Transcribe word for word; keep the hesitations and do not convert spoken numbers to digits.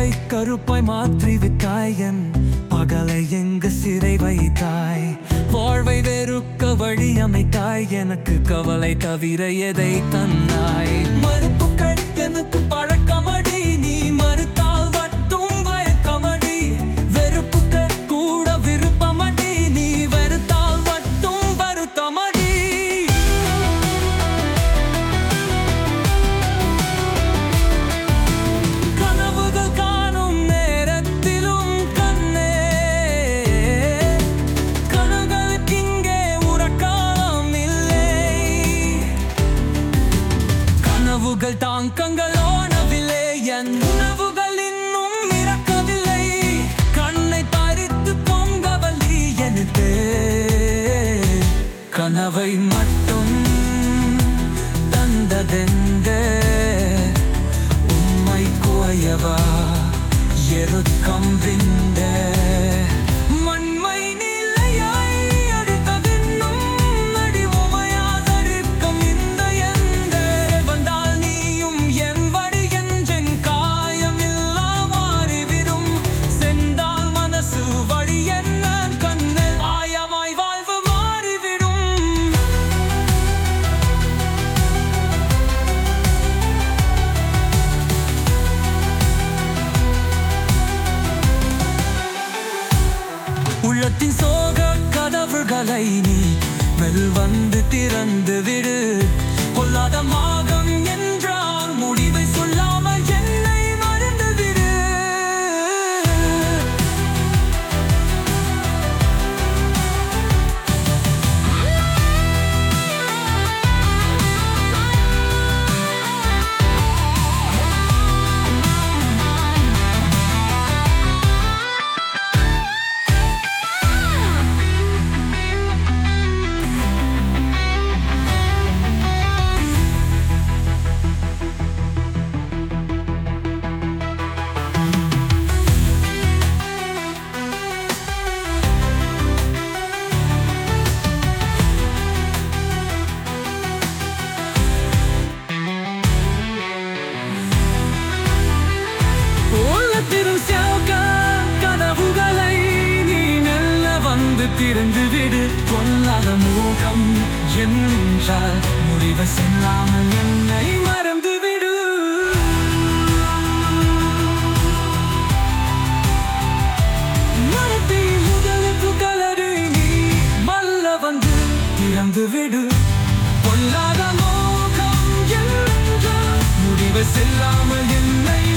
இரவை கருப்பாய் மாற்றி விட்டாய், என் பகலை எங்கு சிறை வைத்தாய். வாழ்வை வெறுக்க வழி அமைத்தாய், எனக்கு கவலை தவிர எதை தந்தாய். மறுப்புகள் எனக்கு பழக்கமடி, நீ மறுத்தால் மட்டும் வழக்கமடி. வெறுப்புகள் கூட விருப்பமடி, நீ வெறுத்தால் மட்டும் வருத்தமடி. கனவுகள் காணும் நேரத்திலும் கண்ணே, கனவுகளுக்கு இங்கே உறக்கம் இல்லை. கனவுகள் தாங்கங்களோனவில்லை, என் உணவுகள் இன்னும் இறக்கவில்லை. கண்ணை பறித்து பொங்கவல்லி எனக்கு, கனவை மட்டும் தந்ததெந்த உம்மை குவையவா எருக்கம் விந்த. மண்மை நிலையாய் அடித்ததென்னும் அடி உமையாதரிக்கும் இந்த எந்த. வந்தால் நீயும் என் வழி என்றென் காயமில்லா மாறிவிடும். சென்றால் மனசு வழி என்ன கண்ணில் ஆயமாய் வாழ்வு மாறிவிடும். உள்ளத்தின் சோக கதவுகளை நீ மெல் வந்து திறந்து விடு. கொல்லாத மாகம் என்றால் முடிவை சொல்லாமல் என்னை மறந்து விடு. உள்ளத்திலும் சோக கதவுகளை நீ மெல்ல வந்து திறந்து விடு. கொல்லாத மோகம் என்றால் முடிவை செல்லாமல் என்னை மறந்து விடு. மரத்தை முதலுக்கு கலரு நீ மல்ல வந்து திறந்து விடு. கொல்லாத மோகம் என்றால் முடிவை செல்லாமல் என்னை